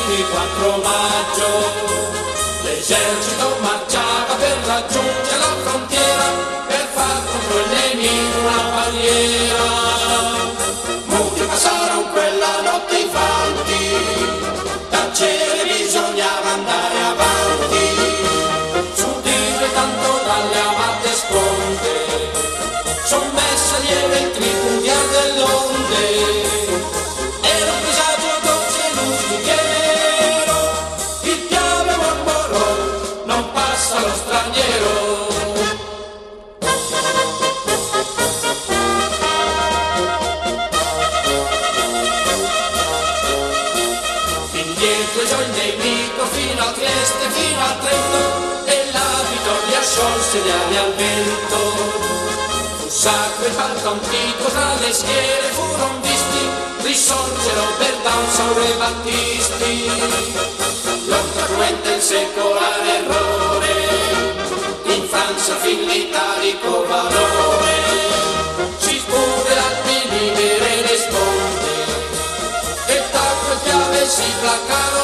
24 maggio l'esercito marciava per raggiungere la frontiera, per far contro il nemico una barriera. Molti passarono quella notte infranti, tacere bisognava andare avanti, subire tanto dalle amate sponde, son messe lieve il tripudiar dell'onde. Era un disagio dolce e lusinghiero, il piave mormorò, non passa lo straniero. Indietro giò il nemico fino a Trieste, fino a Trento, e la vittoria sciolse le ali al vento. Fu sacro il palco antico, tra le schiere furon visti, risorgero per Danzao e Battisti. Lotta cruenta il secolare errore, in Francia fin l'italico valore, si spude l'Alpi libere le sponde, e tacque chiave si placarono